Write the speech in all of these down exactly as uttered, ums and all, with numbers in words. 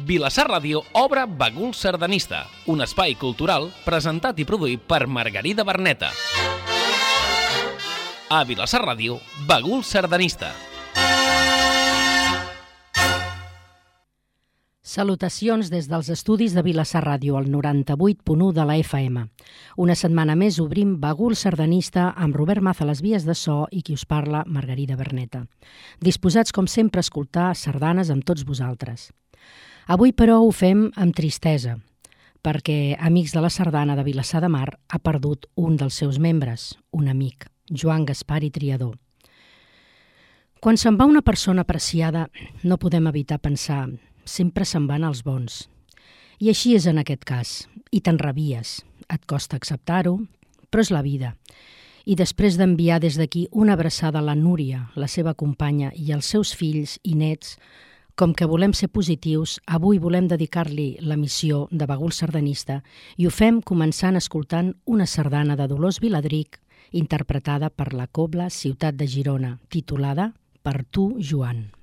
Vilassar Ràdio obre Bagul Sardanista, un espai cultural presentat i produït per Margarida Berneta. A Vilassar Ràdio, Bagul Sardanista. Salutacions des dels estudis de Vilassar Ràdio, al noranta-vuit punt u de la F M. Una setmana més obrim Bagul Sardanista amb Robert Maza a les vies de so i qui us parla, Margarida Berneta. Disposats, com sempre, a escoltar sardanes amb tots vosaltres. Avui, però, ho fem amb tristesa, perquè Amics de la Sardana de Vilassar de Mar ha perdut un dels seus membres, un amic, Joan Gaspar i Triador. Quan se'n va una persona apreciada, no podem evitar pensar sempre se'n van els bons. I així és en aquest cas, i t'enrabies. Et costa acceptar-ho, però és la vida. I després d'enviar des d'aquí una abraçada a la Núria, la seva companya, i als seus fills i nets, com que volem ser positius, avui volem dedicar-li la missió de Bagul Sardanista i ho fem començant escoltant una sardana de Dolors Viladric, interpretada per la Cobla Ciutat de Girona, titulada Per tu, Joan.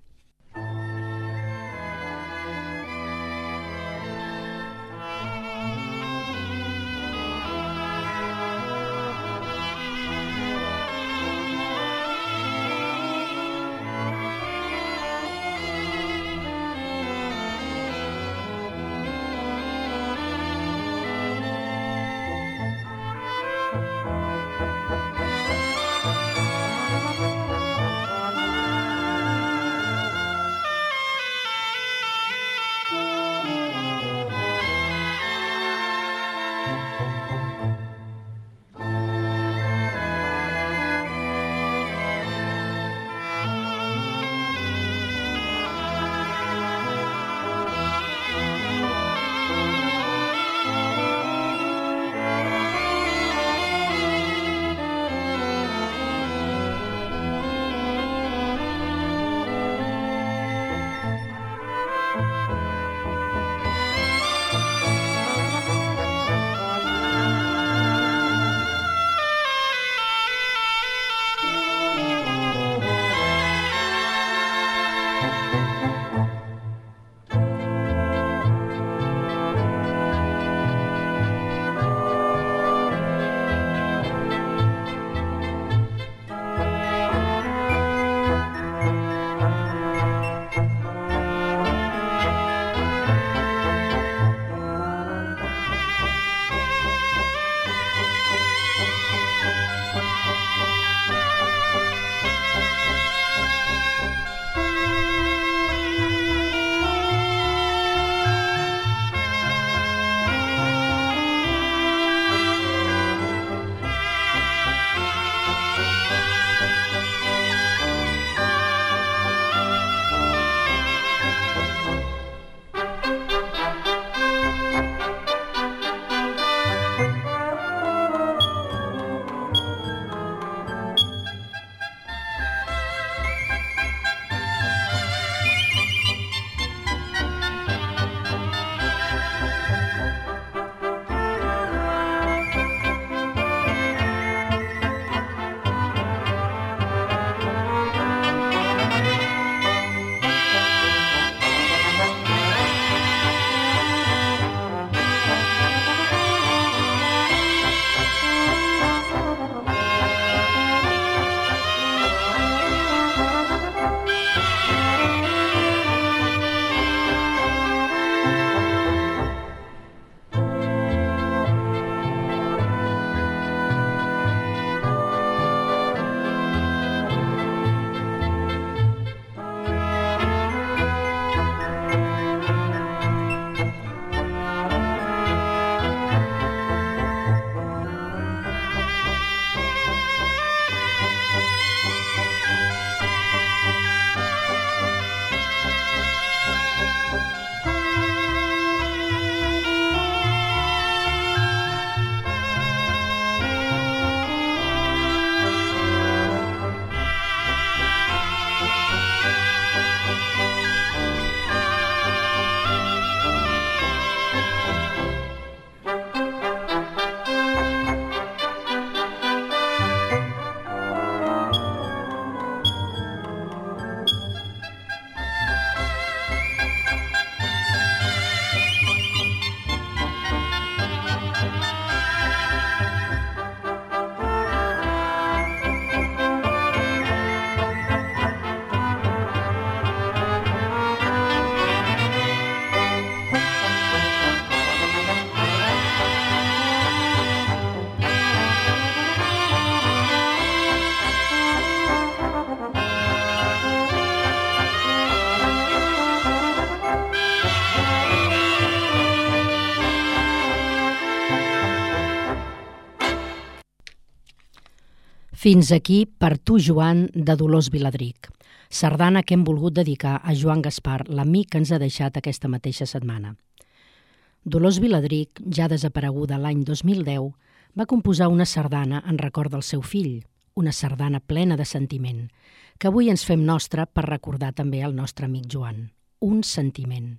Fins aquí Per tu, Joan, de Dolors Viladric, sardana que hem volgut dedicar a Joan Gaspar, l'amic que ens ha deixat aquesta mateixa setmana. Dolors Viladric, ja desapareguda l'any dos mil deu, va composar una sardana en record del seu fill, una sardana plena de sentiment, que avui ens fem nostra per recordar també el nostre amic Joan. Un sentiment.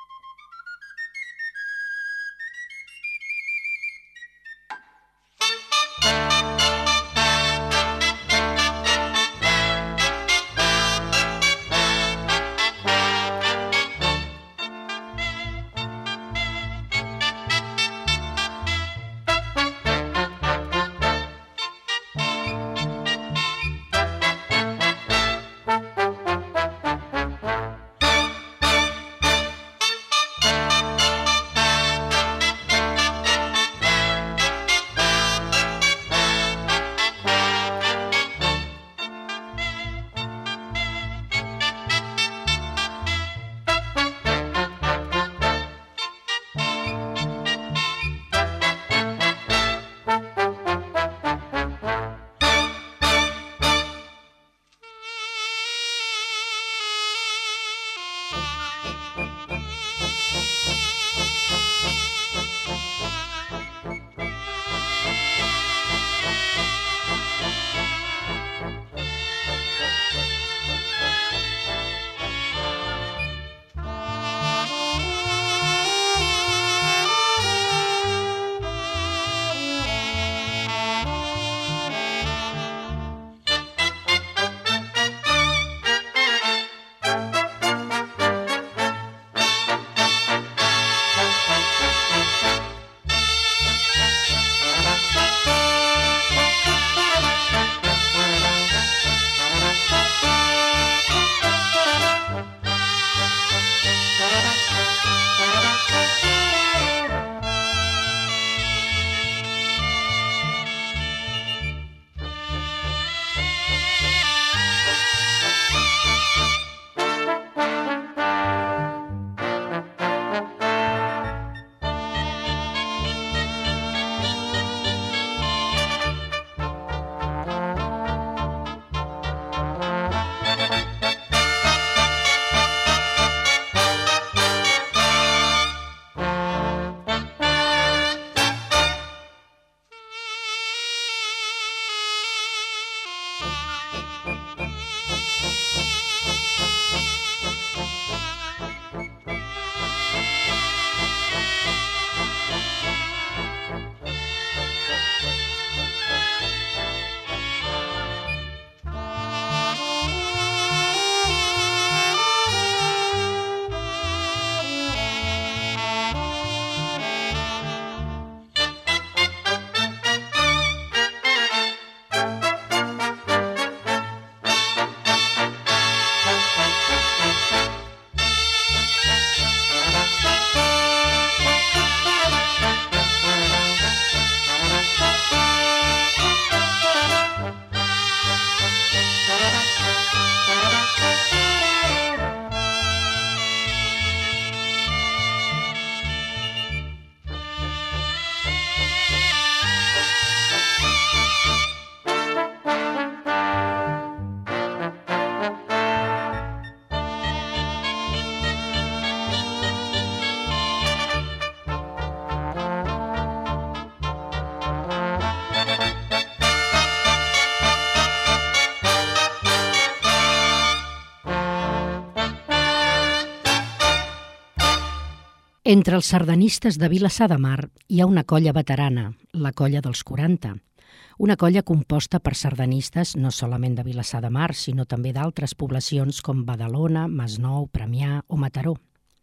Entre els sardanistes de Vilassar de Mar hi ha una colla veterana, la Colla dels quaranta, una colla composta per sardanistes no solament de Vilassar de Mar, sinó també d'altres poblacions com Badalona, Masnou, Premià o Mataró.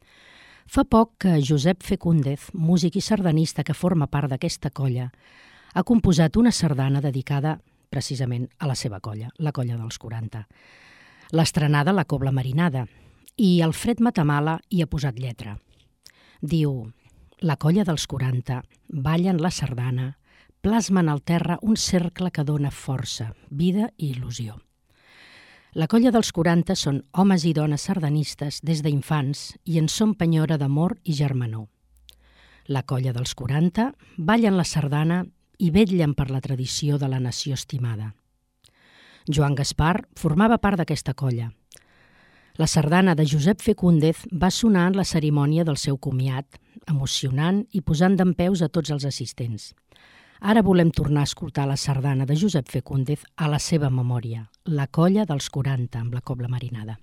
Fa poc que Josep Fecúndez, músic i sardanista que forma part d'aquesta colla, ha composat una sardana dedicada precisament a la seva colla, la Colla dels quaranta. L'estrenada La Cobla Marinada, i Alfred Matamala hi ha posat lletra. Diu: la Colla dels quaranta ballen la sardana, plasmen al terra un cercle que dona força, vida i il·lusió. La Colla dels quaranta són homes i dones sardanistes des d'infants i en són penyora d'amor i germanor. La Colla dels quaranta ballen la sardana i vetllen per la tradició de la nació estimada. Joan Gaspar formava part d'aquesta colla. La sardana de Josep Fecúndez va sonar en la cerimònia del seu comiat, emocionant i posant dempeus a tots els assistents. Ara volem tornar a escoltar la sardana de Josep Fecúndez a la seva memòria, La colla dels quaranta, amb la cobla marinada.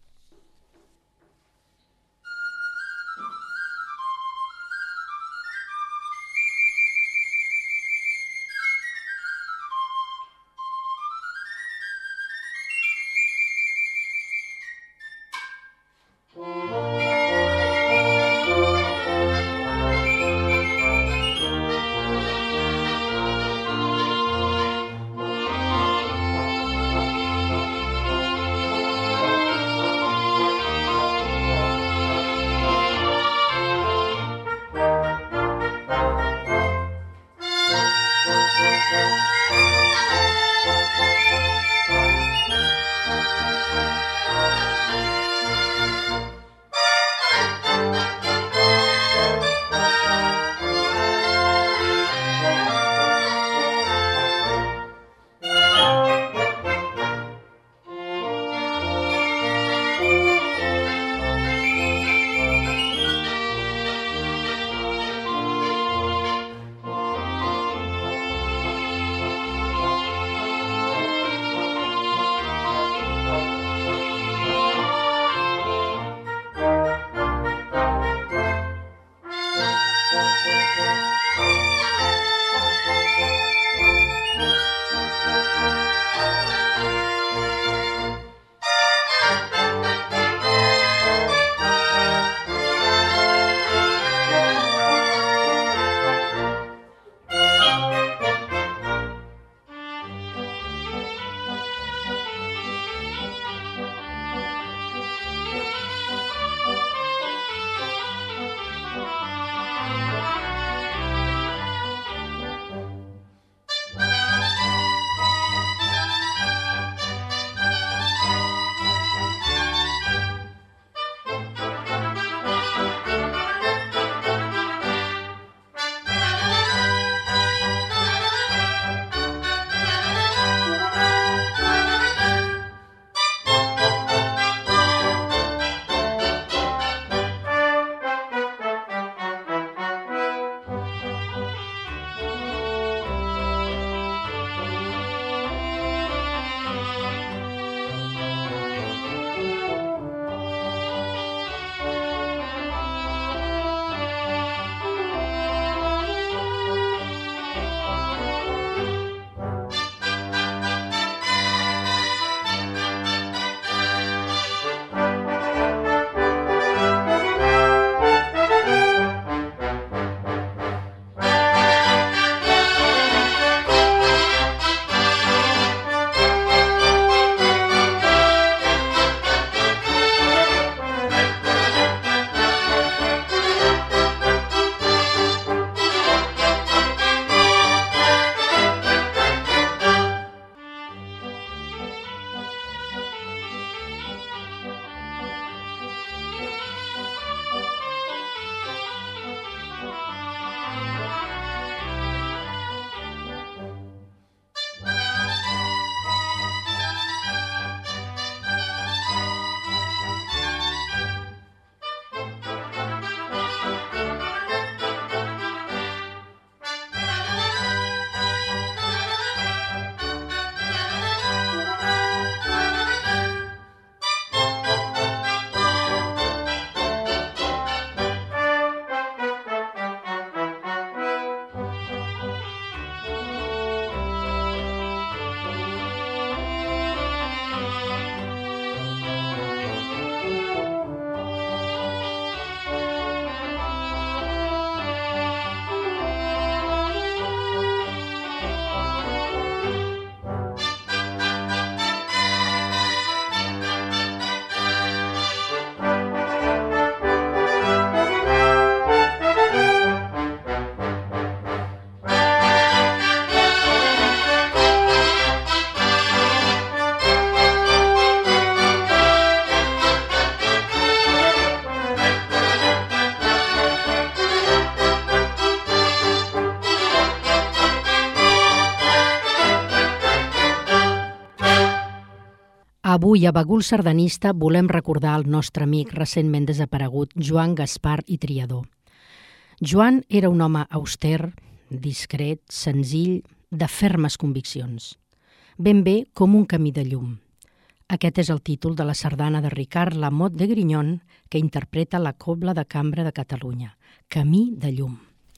Avui a Bagul Sardanista volem recordar el nostre amic recentment desaparegut Joan Gaspar i Triadó. Joan era un home auster, discret, senzill, de fermes conviccions. Ben bé com un camí de llum. Aquest és el títol de la sardana de Ricard Lamote de Grignon que interpreta la Cobla de Cambra de Catalunya, Camí de llum.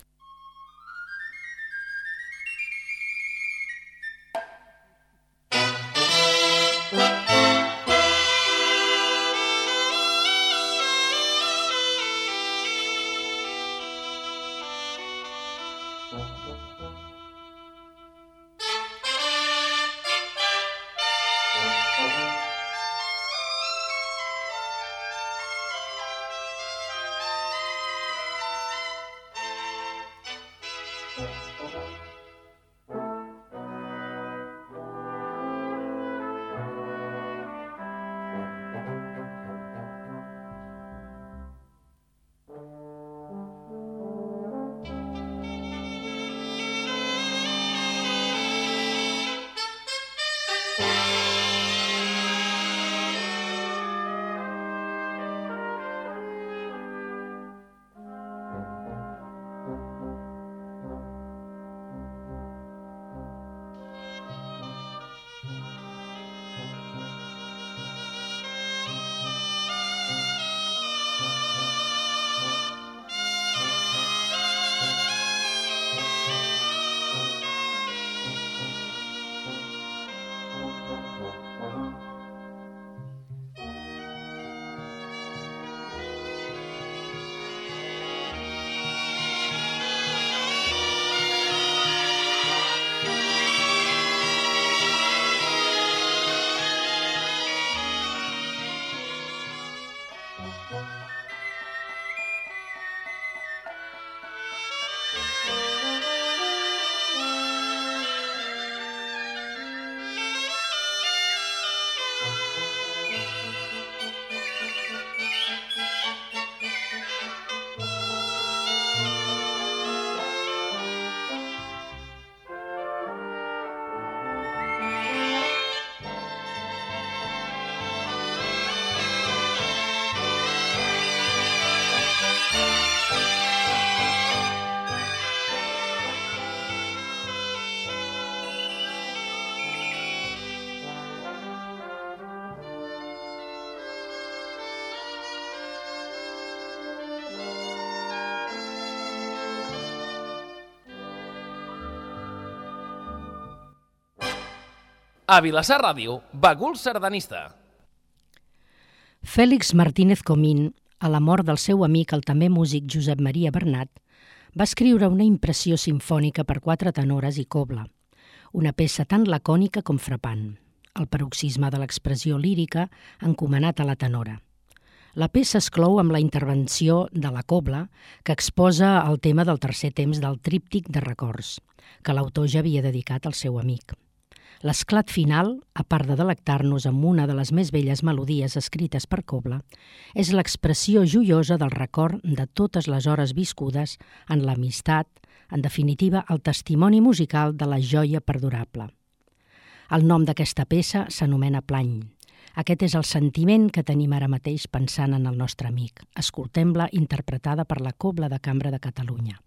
A Vilassar Ràdio, Bagul Sardanista. Fèlix Martínez Comín, a la mort del seu amic, el també músic Josep Maria Bernat, va escriure una impressió simfònica per quatre tenores i cobla, una peça tan lacònica com frapant, el paroxisme de l'expressió lírica encomanat a la tenora. La peça es clou amb la intervenció de la cobla, que exposa el tema del tercer temps del tríptic de records, que l'autor ja havia dedicat al seu amic. L'esclat final, a part de delectar-nos amb una de les més belles melodies escrites per cobla, és l'expressió joiosa del record de totes les hores viscudes en l'amistat, en definitiva, el testimoni musical de la joia perdurable. El nom d'aquesta peça s'anomena Plany. Aquest és el sentiment que tenim ara mateix pensant en el nostre amic. Escoltem-la interpretada per la Cobla de Cambra de Catalunya.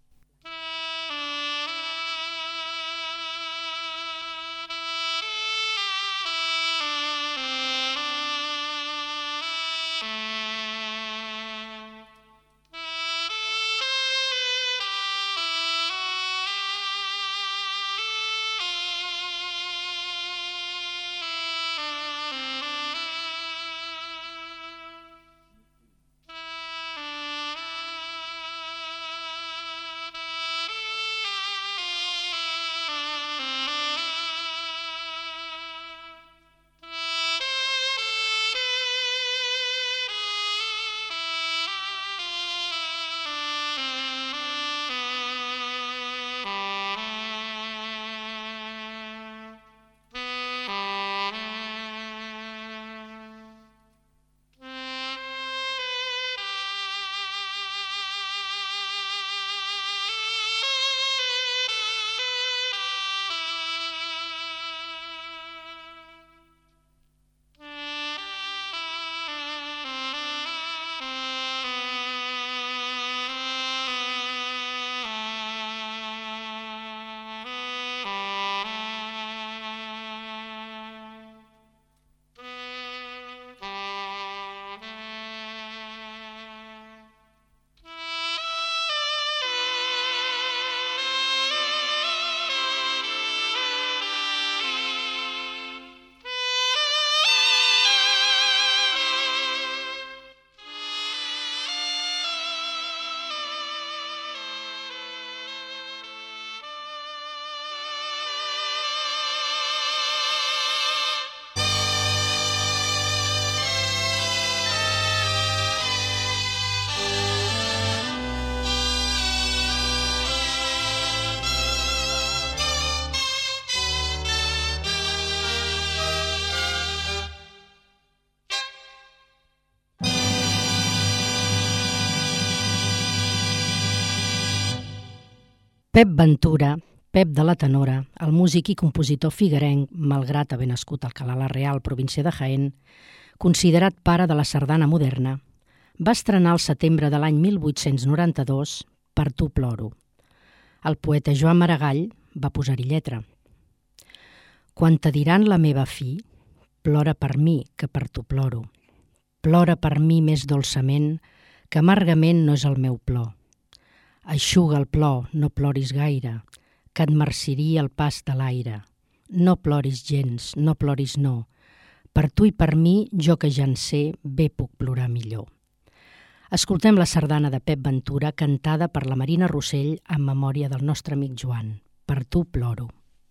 Pep Ventura, Pep de la Tenora, el músic i compositor figuerenc, malgrat haver nascut a Alcalà la Real, província de Jaén, considerat pare de la sardana moderna, va estrenar el setembre de l'any mil vuit-cents noranta-dos Per tu ploro. El poeta Joan Maragall va posar-hi lletra. Quan te diran la meva fi, plora per mi que per tu ploro. Plora per mi més dolçament, que amargament no és el meu plor. Eixuga el plor, no ploris gaire, que et marciria el pas de l'aire. No ploris gens, no ploris no. Per tu i per mi, jo que ja en sé, bé puc plorar millor. Escoltem la sardana de Pep Ventura cantada per la Marina Rossell en memòria del nostre amic Joan. Per tu ploro.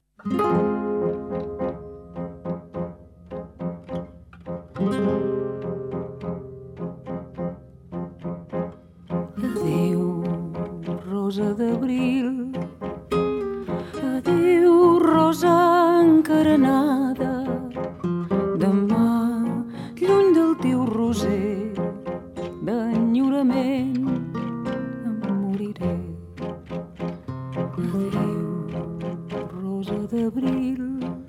Adéu, rosa d'abril, adéu, rosa encarenada, demà, lluny del teu roser, d'enyorament em moriré. Adéu, rosa d'abril,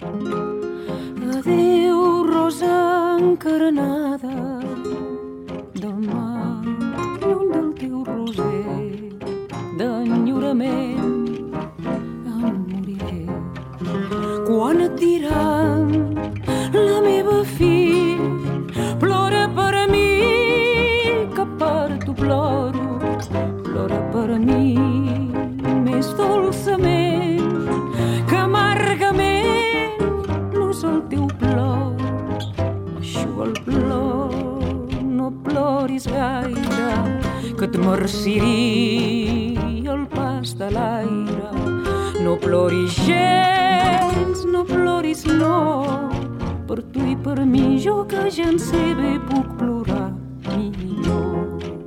adéu, rosa encarenada, demà, lluny del teu roser, d'enyorament em moriré. Quan et diran la meva fi, plora per mi que per tu ploro, plora per mi més dolçament que amargament no és el teu plor. Eixuga el plor, no ploris gaire, que et marciria el pas de l'aire. No ploris gens, no ploris no, per tu i per mi, jo que ja en sé bé puc plorar millor.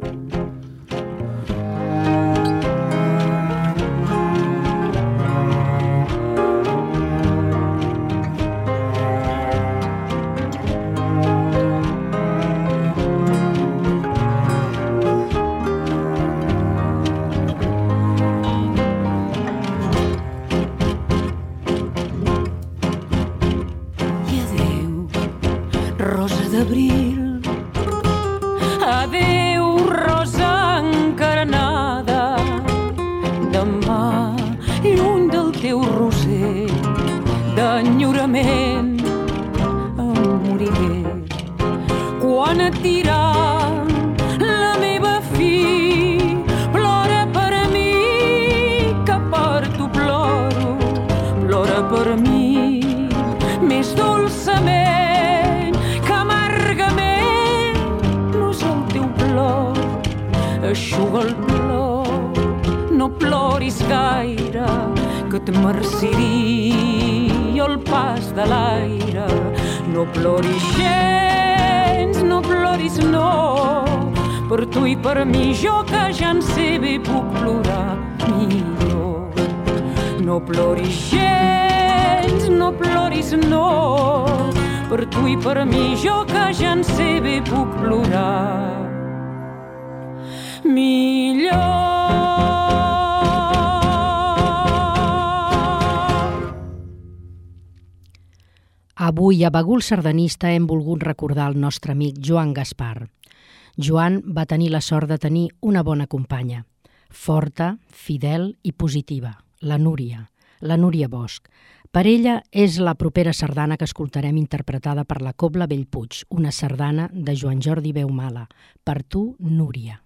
D'abril, adéu, rosa encarenada, demà, lluny del teu roser, d'enyorament em moriré. Quan et diran la meva fi, plora per mi que per tu ploro, plora per mi més dolçament. Eixuga el plor, no ploris gaire, que et marciria el pas de l'aire. No ploris gens, no ploris no, per tu i per mi, jo que ja en sé bé puc plorar millor. No ploris gens, no ploris no, per tu i per mi, jo que ja en sé bé puc plorar millor. Avui a Bagul Sardanista hem volgut recordar el nostre amic Joan Gaspar. Joan va tenir la sort de tenir una bona companya, forta, fidel i positiva, la Núria, la Núria Bosch. Per ella és la propera sardana que escoltarem interpretada per la Cobla Bellpuig, una sardana de Joan Jordi Beumala. Per tu, Núria.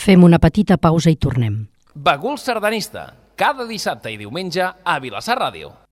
Fem una petita pausa i tornem. Bagul sardanista, cada dissabte i diumenge a Vilassar Ràdio.